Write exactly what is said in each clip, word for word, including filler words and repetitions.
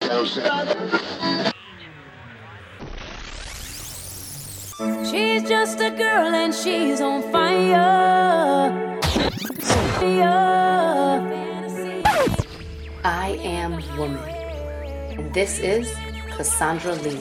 She's just a girl and she's on fire. I am woman. And this is Cassandra Lee.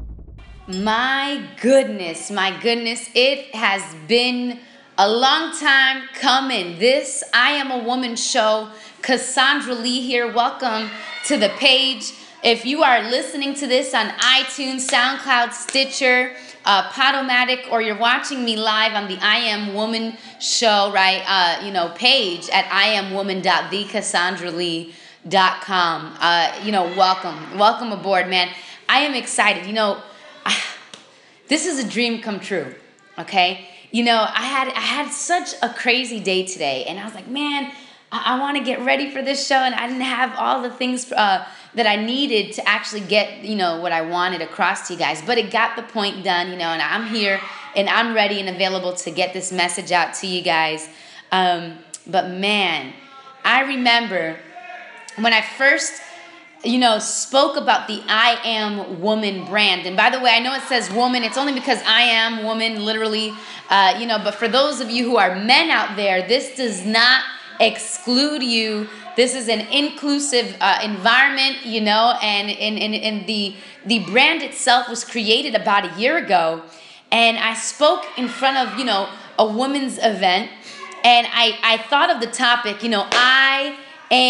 My goodness, my goodness, it has been a long time coming. This I Am a Woman show. Cassandra Lee here. Welcome to the page. If you are listening to this on iTunes, SoundCloud, Stitcher, uh, Podomatic, or you're watching me live on the I Am Woman show, right? Uh, you know, page at I am woman dot the cassandra lee dot com. Uh, you know, welcome, welcome aboard, man. I am excited. You know, I, this is a dream come true. Okay, you know, I had I had such a crazy day today, and I was like, man, I, I want to get ready for this show, and I didn't have all the things uh, that I needed to actually get, you know, what I wanted across to you guys. But it got the point done, you know, and I'm here and I'm ready and available to get this message out to you guys. Um, but man, I remember when I first, you know, spoke about the I Am Woman brand. And by the way, I know it says woman. It's only because I am woman, literally, uh, you know, but for those of you who are men out there, this does not exclude you. This is an inclusive uh, environment, you know, and, and, and, and the, the brand itself was created about a year ago. And I spoke in front of, you know, a women's event, and I, I thought of the topic, you know, I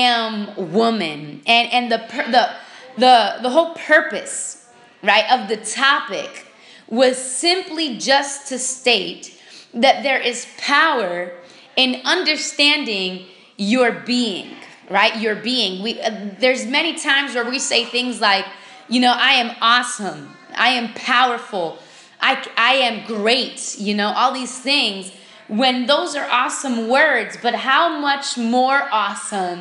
am woman. And, and the, the, the, the whole purpose, right, of the topic was simply just to state that there is power in understanding your being. Right, your being. We uh, there's many times where we say things like, you know, I am awesome, I am powerful, I I am great. You know, all these things. When those are awesome words, but how much more awesome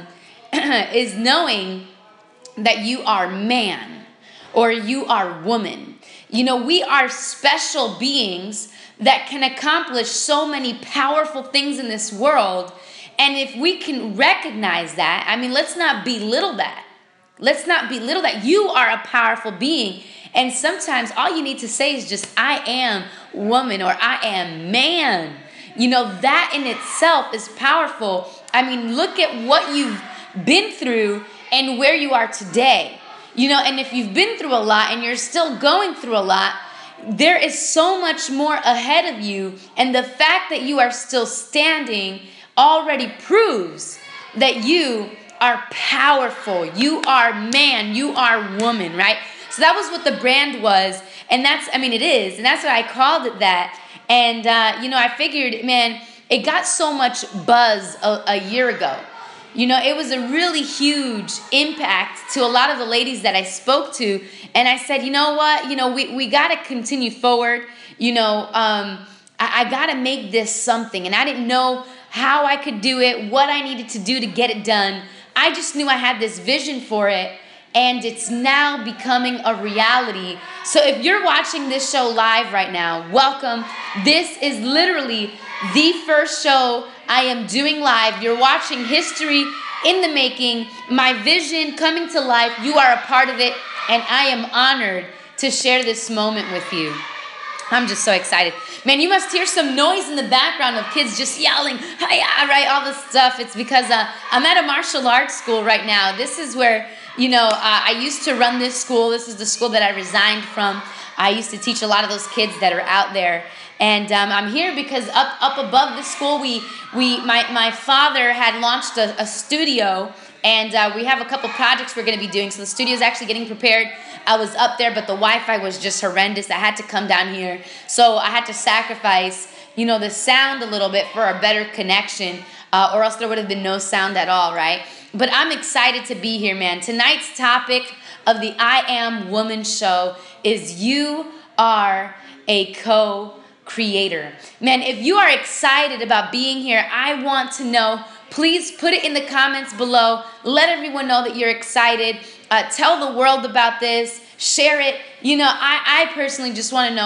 is knowing that you are man or you are woman. You know, we are special beings that can accomplish so many powerful things in this world. And if we can recognize that, I mean, let's not belittle that. Let's not belittle that. You are a powerful being. And sometimes all you need to say is just, I am woman or I am man. You know, that in itself is powerful. I mean, look at what you've been through and where you are today. You know, and if you've been through a lot and you're still going through a lot, there is so much more ahead of you. And the fact that you are still standing already proves that you are powerful. You are man. You are woman, right? So that was what the brand was. And that's, I mean, it is. And that's why I called it that. And, uh, you know, I figured, man, it got so much buzz a, a year ago. You know, it was a really huge impact to a lot of the ladies that I spoke to. And I said, you know what? You know, we, we got to continue forward. You know, um, I, I got to make this something. And I didn't know how I could do it, what I needed to do to get it done. I just knew I had this vision for it, and it's now becoming a reality. So if you're watching this show live right now, welcome. This is literally the first show I am doing live. You're watching history in the making, my vision coming to life. You are a part of it, and I am honored to share this moment with you. I'm just so excited. Man, you must hear some noise in the background of kids just yelling, hiya, right, all this stuff. It's because uh, I'm at a martial arts school right now. This is where, you know, uh, I used to run this school. This is the school that I resigned from. I used to teach a lot of those kids that are out there. And um, I'm here because up up above the school, we we my, my father had launched a, a studio, and uh, we have a couple projects we're going to be doing. So the studio is actually getting prepared. I was up there, but the Wi-Fi was just horrendous. I had to come down here. So I had to sacrifice, you know, the sound a little bit for a better connection, uh, or else there would have been no sound at all, right? But I'm excited to be here, man. Tonight's topic of the I Am Woman show is you are a co-creator. Man, if you are excited about being here, I want to know. Please put it in the comments below. Let everyone know that you're excited. Uh, tell the world about this. Share it. You know, I, I personally just want to know,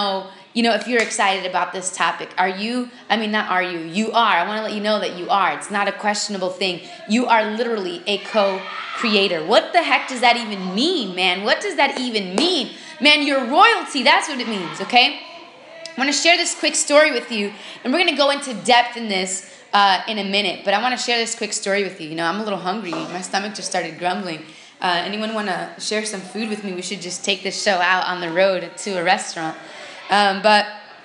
you know, if you're excited about this topic. Are you, I mean, not are you, you are. I want to let you know that you are. It's not a questionable thing. You are literally a co-creator. What the heck does that even mean, man? What does that even mean? Man, you're royalty. That's what it means, okay? I want to share this quick story with you, and we're going to go into depth in this uh, in a minute, but I want to share this quick story with you. You know, I'm a little hungry. My stomach just started grumbling. Uh, anyone want to share some food with me? We should just take this show out on the road to a restaurant. Um, but,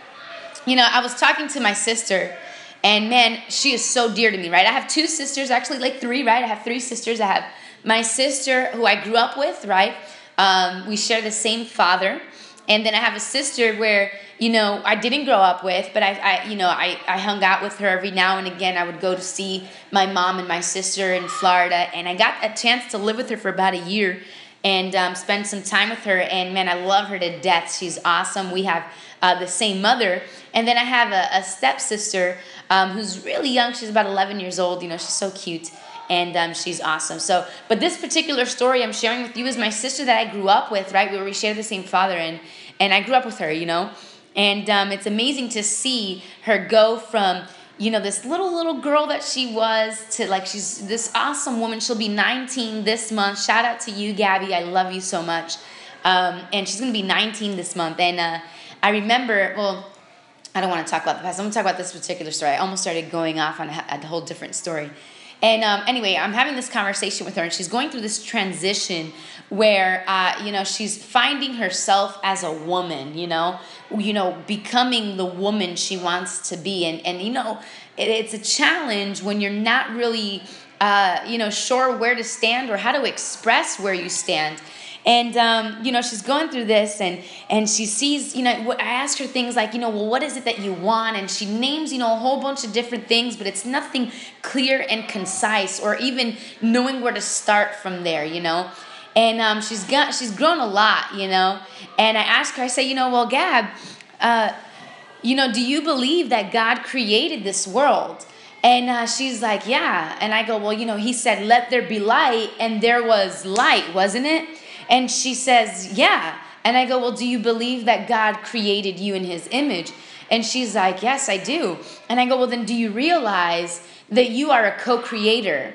you know, I was talking to my sister, and man, she is so dear to me, right? I have two sisters, actually like three, right? I have three sisters. I have my sister who I grew up with, right? Um, we share the same father. And then I have a sister where, you know, I didn't grow up with, but I, I you know, I, I hung out with her every now and again. I would go to see my mom and my sister in Florida, and I got a chance to live with her for about a year and um, spend some time with her. And man, I love her to death. She's awesome. We have uh, the same mother. And then I have a, a stepsister um, who's really young. She's about eleven years old. You know, she's so cute. And um, she's awesome. So, but this particular story I'm sharing with you is my sister that I grew up with, right? Where we share the same father, and and I grew up with her, you know. And um, it's amazing to see her go from, you know, this little little girl that she was to like she's this awesome woman. She'll be nineteen this month. Shout out to you, Gabby. I love you so much. Um, and she's gonna be nineteen this month. And uh, I remember, well, I don't want to talk about the past. I'm gonna talk about this particular story. I almost started going off on a, a whole different story. And um, anyway, I'm having this conversation with her, and she's going through this transition where, uh, you know, she's finding herself as a woman, you know, you know, becoming the woman she wants to be. And, and you know, it, it's a challenge when you're not really, uh, you know, sure where to stand or how to express where you stand. And, um, you know, she's going through this, and, and she sees, you know, I asked her things like, you know, well, what is it that you want? And she names, you know, a whole bunch of different things, but it's nothing clear and concise or even knowing where to start from there, you know. And um, she's got, she's grown a lot, you know. And I asked her, I say, you know, well, Gab, uh, you know, do you believe that God created this world? And uh, she's like, yeah. And I go, well, you know, he said, let there be light, and there was light, wasn't it? And she says, yeah. And I go, well, do you believe that God created you in his image? And she's like, yes, I do. And I go, well, then do you realize that you are a co-creator?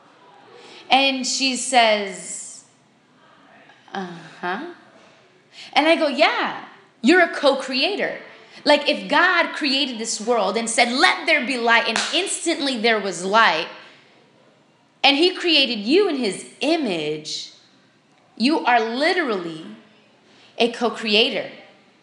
And she says, uh-huh. And I go, yeah, you're a co-creator. Like if God created this world and said, let there be light, and instantly there was light, and he created you in his image, you are literally a co-creator.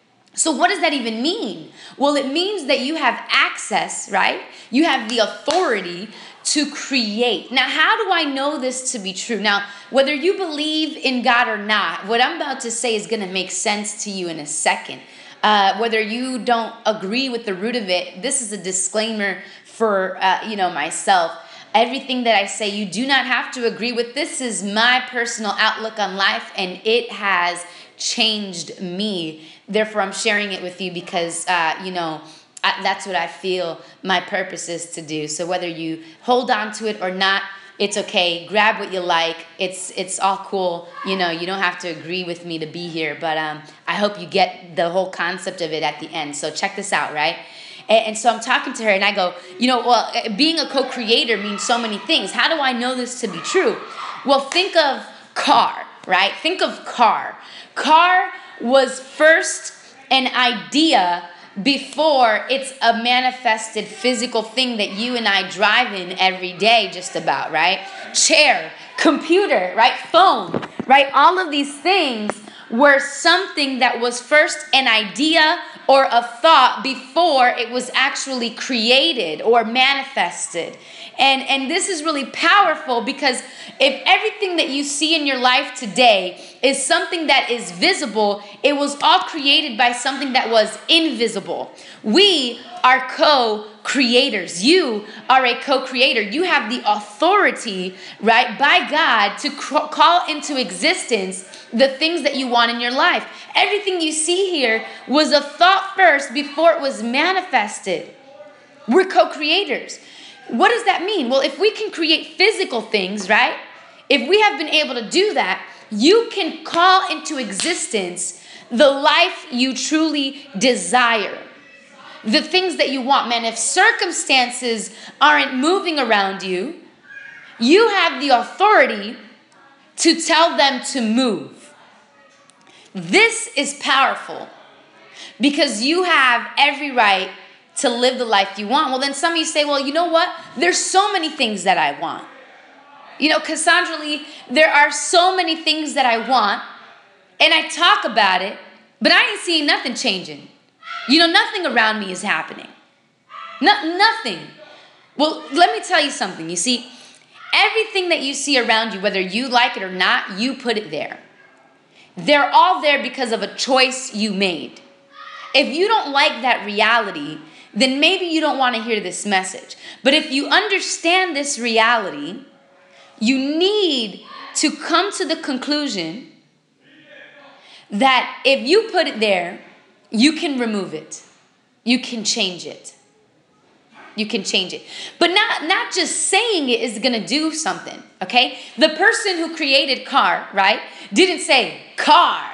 So what does that even mean? Well, it means that you have access, right? You have the authority to create. Now, how do I know this to be true? Now, whether you believe in God or not, what I'm about to say is going to make sense to you in a second. Uh, whether you don't agree with the root of it, this is a disclaimer for, uh, you know, myself. Everything that I say, you do not have to agree with. This is my personal outlook on life, and it has changed me. Therefore, I'm sharing it with you because, uh, you know, I, that's what I feel my purpose is to do. So whether you hold on to it or not, it's okay. Grab what you like. It's it's all cool. You know, you don't have to agree with me to be here, but um, I hope you get the whole concept of it at the end. So check this out, right? And so I'm talking to her, and I go, you know, well, being a co-creator means so many things. How do I know this to be true? Well, think of car, right? Think of car. Car was first an idea before it's a manifested physical thing that you and I drive in every day just about, right? Chair, computer, right? Phone, right? All of these things were something that was first an idea or a thought before it was actually created or manifested. And, and this is really powerful because if everything that you see in your life today is something that is visible, it was all created by something that was invisible. We are co-creators. You are a co-creator. You have the authority, right, by God to cr- call into existence the things that you want in your life. Everything you see here was a thought first before it was manifested. We're co-creators. What does that mean? Well, if we can create physical things, right? If we have been able to do that, you can call into existence the life you truly desire, the things that you want. Man, if circumstances aren't moving around you, you have the authority to tell them to move. This is powerful because you have every right to live the life you want. Well, then some of you say, well, you know what? There's so many things that I want. You know, Cassandra Lee, there are so many things that I want, and I talk about it, but I ain't seeing nothing changing. You know, nothing around me is happening. No, nothing. Well, let me tell you something. You see, everything that you see around you, whether you like it or not, you put it there. They're all there because of a choice you made. If you don't like that reality, then maybe you don't want to hear this message. But if you understand this reality, you need to come to the conclusion that if you put it there, you can remove it. You can change it. You can change it. But not, not just saying it is going to do something, okay? The person who created car, right, didn't say car,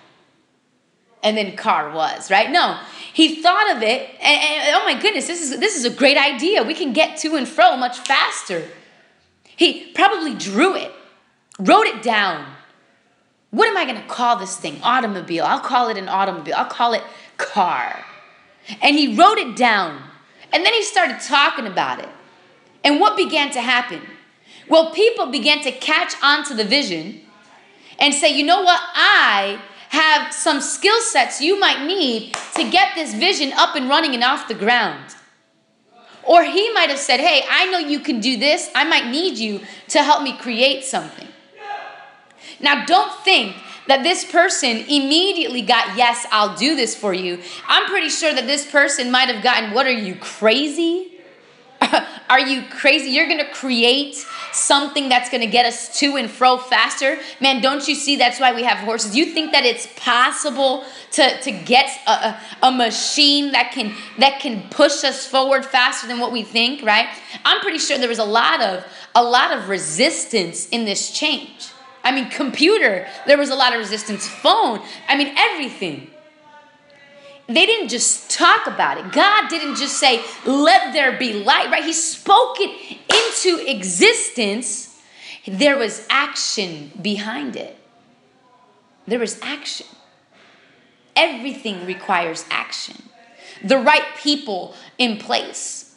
and then car was, right? No, he thought of it, and, and oh my goodness, this is, this is a great idea. We can get to and fro much faster. He probably drew it, wrote it down. What am I going to call this thing? Automobile. I'll call it an automobile. I'll call it car. And he wrote it down. And then he started talking about it. And what began to happen? Well, people began to catch on to the vision and say, you know what? I have some skill sets you might need to get this vision up and running and off the ground. Or he might have said, hey, I know you can do this. I might need you to help me create something. Now, don't think that this person immediately got, yes, I'll do this for you. I'm pretty sure that this person might have gotten, what, are you crazy? Are you crazy? You're going to create something that's going to get us to and fro faster? Man, don't you see that's why we have horses? You think that it's possible to, to get a, a, a machine that can, that can push us forward faster than what we think, right? I'm pretty sure there was a lot of, a lot of resistance in this change. I mean, computer, there was a lot of resistance. Phone, I mean, everything. They didn't just talk about it. God didn't just say, let there be light, right? He spoke it into existence. There was action behind it. There was action. Everything requires action. The right people in place.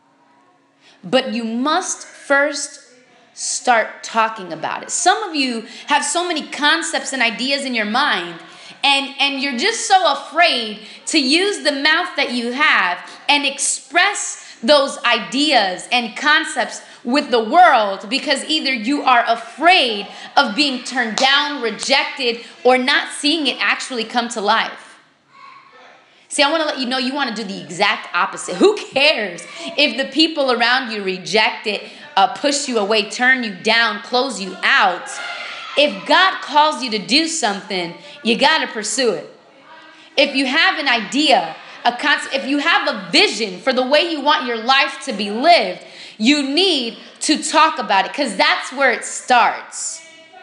But you must first start talking about it. Some of you have so many concepts and ideas in your mind, and, and you're just so afraid to use the mouth that you have and express those ideas and concepts with the world, because either you are afraid of being turned down, rejected, or not seeing it actually come to life. See, I want to let you know you want to do the exact opposite. Who cares if the people around you reject it, Uh, push you away, turn you down, close you out? If God calls you to do something, you got to pursue it. If you have an idea, a concept, if you have a vision for the way you want your life to be lived, you need to talk about it, because that's where it starts.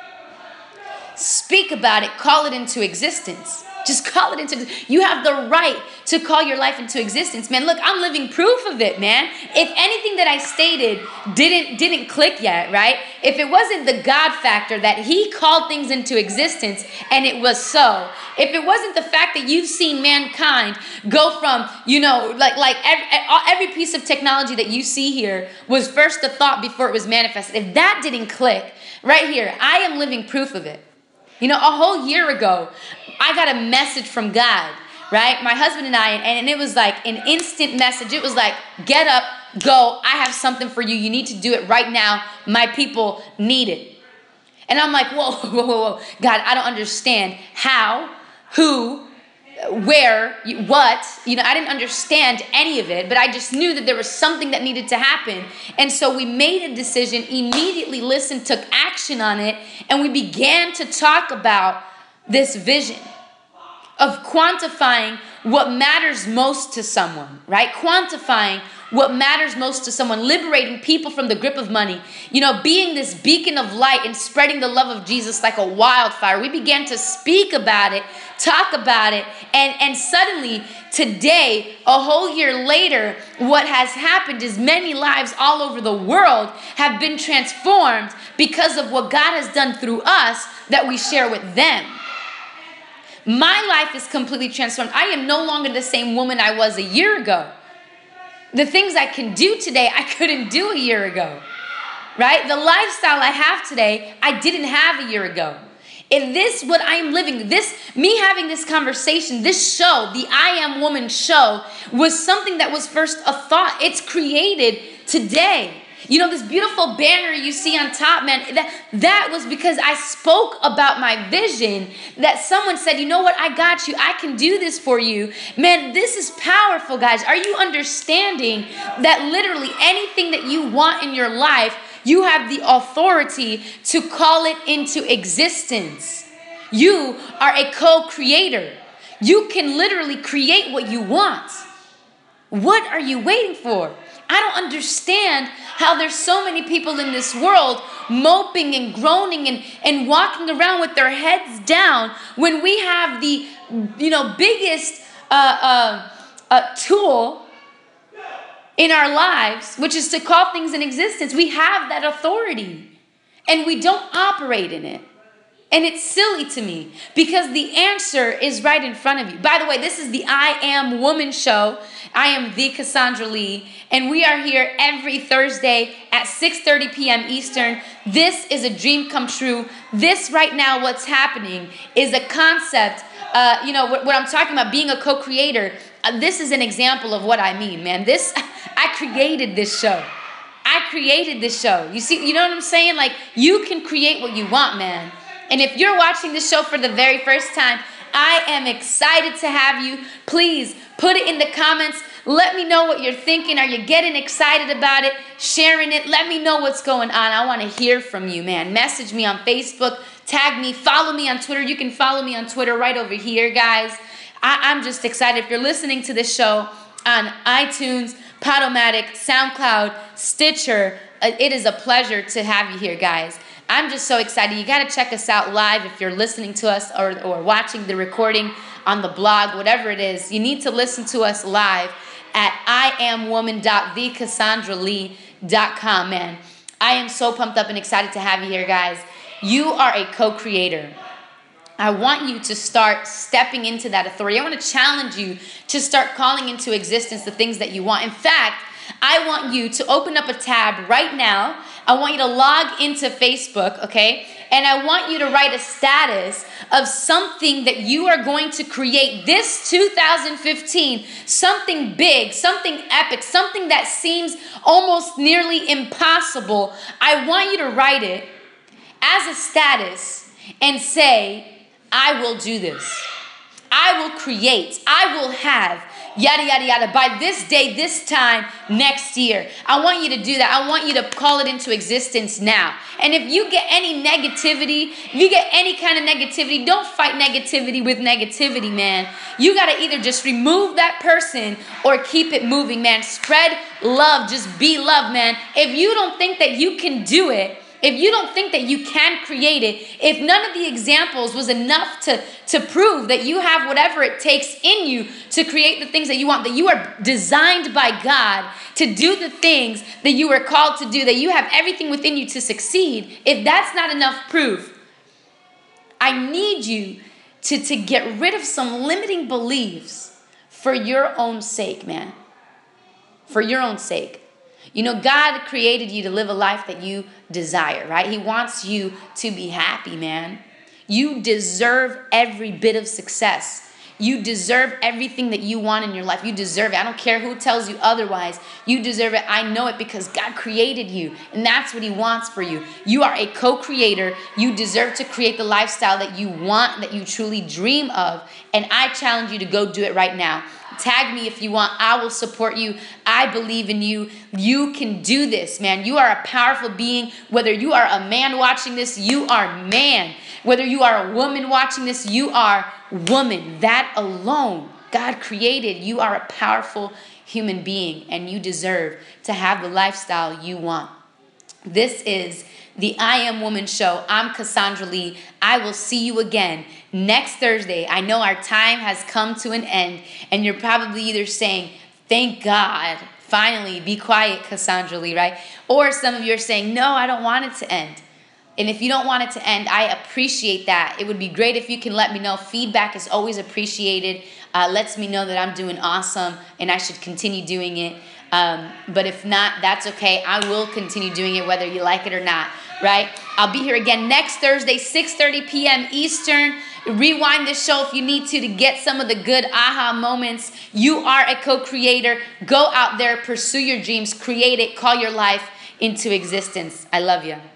Speak about it, call it into existence. Just call it into existence. You have the right to call your life into existence, man. Look, I'm living proof of it, man. If anything that I stated didn't didn't click yet, right? If it wasn't the God factor that he called things into existence and it was so, if it wasn't the fact that you've seen mankind go from, you know, like like every, every piece of technology that you see here was first a thought before it was manifested. If that didn't click, right here, I am living proof of it. You know, a whole year ago, I got a message from God, right? My husband and I, and it was like an instant message. It was like, get up, go. I have something for you. You need to do it right now. My people need it. And I'm like, whoa, whoa, whoa, whoa. God, I don't understand how, who, where, what. You know, I didn't understand any of it, but I just knew that there was something that needed to happen. And so we made a decision, immediately listened, took action on it, and we began to talk about this vision. of quantifying what matters most to someone, right? Quantifying what matters most to someone, liberating people from the grip of money, you know, being this beacon of light and spreading the love of Jesus like a wildfire. We began to speak about it, talk about it, and, and suddenly today, a whole year later, what has happened is many lives all over the world have been transformed because of what God has done through us that we share with them. My life is completely transformed. I am no longer the same woman I was a year ago. The things I can do today, I couldn't do a year ago, right? The lifestyle I have today, I didn't have a year ago. And this, what I am living, this, me having this conversation, this show, the I Am Woman show, was something that was first a thought. It's created today. You know, this beautiful banner you see on top, man, that, that was because I spoke about my vision, that someone said, you know what, I got you. I can do this for you. Man, this is powerful, guys. Are you understanding that literally anything that you want in your life, you have the authority to call it into existence? You are a co-creator. You can literally create what you want. What are you waiting for? I don't understand how there's so many people in this world moping and groaning and, and walking around with their heads down when we have the, you know, biggest uh, uh, uh, tool in our lives, which is to call things in existence. We have that authority and we don't operate in it. And it's silly to me because the answer is right in front of you. By the way, this is the I Am Woman show. I am the Cassandra Lee, and we are here every Thursday at six thirty p.m. Eastern. This is a dream come true. This right now, what's happening is a concept, uh, you know, what, what I'm talking about, being a co-creator. Uh, this is an example of what I mean, man. This, I created this show. I created this show. You see, you know what I'm saying? Like, you can create what you want, man. And if you're watching this show for the very first time, I am excited to have you. Please put it in the comments. Let me know what you're thinking. Are you getting excited about it? Sharing it? Let me know what's going on. I want to hear from you, man. Message me on Facebook. Tag me. Follow me on Twitter. You can follow me on Twitter right over here, guys. I- I'm just excited. If you're listening to this show on iTunes, Podomatic, SoundCloud, Stitcher, uh, it is a pleasure to have you here, guys. I'm just so excited. You got to check us out live if you're listening to us or, or watching the recording on the blog, whatever it is. You need to listen to us live at I am woman dot the cassandra lee dot com, man. I am so pumped up and excited to have you here, guys. You are a co-creator. I want you to start stepping into that authority. I want to challenge you to start calling into existence the things that you want. In fact, I want you to open up a tab right now. I want you to log into Facebook, okay? And I want you to write a status of something that you are going to create this two thousand fifteen, something big, something epic, something that seems almost nearly impossible. I want you to write it as a status and say, I will do this. I will create. I will have. Yada, yada, yada. By this day, this time, next year. I want you to do that. I want you to call it into existence now. And if you get any negativity, if you get any kind of negativity, don't fight negativity with negativity, man. You got to either just remove that person or keep it moving, man. Spread love. Just be love, man. If you don't think that you can do it, if you don't think that you can create it, if none of the examples was enough to, to prove that you have whatever it takes in you to create the things that you want, that you are designed by God to do the things that you were called to do, that you have everything within you to succeed, if that's not enough proof, I need you to, to get rid of some limiting beliefs for your own sake, man. For your own sake. You know, God created you to live a life that you desire, right? He wants you to be happy, man. You deserve every bit of success. You deserve everything that you want in your life. You deserve it. I don't care who tells you otherwise. You deserve it. I know it because God created you, and that's what He wants for you. You are a co-creator. You deserve to create the lifestyle that you want, that you truly dream of, and I challenge you to go do it right now. Tag me if you want. I will support you. I believe in you. You can do this, man. You are a powerful being. Whether you are a man watching this, you are man. Whether you are a woman watching this, you are woman. That alone, God created. You are a powerful human being, and you deserve to have the lifestyle you want. This is the I Am Woman Show. I'm Cassandra Lee. I will see you again next Thursday. I know our time has come to an end, and you're probably either saying, thank God, finally, be quiet, Cassandra Lee, right? Or some of you are saying, no, I don't want it to end. And if you don't want it to end, I appreciate that. It would be great if you can let me know. Feedback is always appreciated. Uh, lets me know that I'm doing awesome and I should continue doing it. Um, but if not, that's okay. I will continue doing it whether you like it or not, right? I'll be here again next Thursday, six thirty p.m. Eastern. Rewind this show if you need to to get some of the good aha moments. You are a co-creator. Go out there, pursue your dreams, create it, call your life into existence. I love you.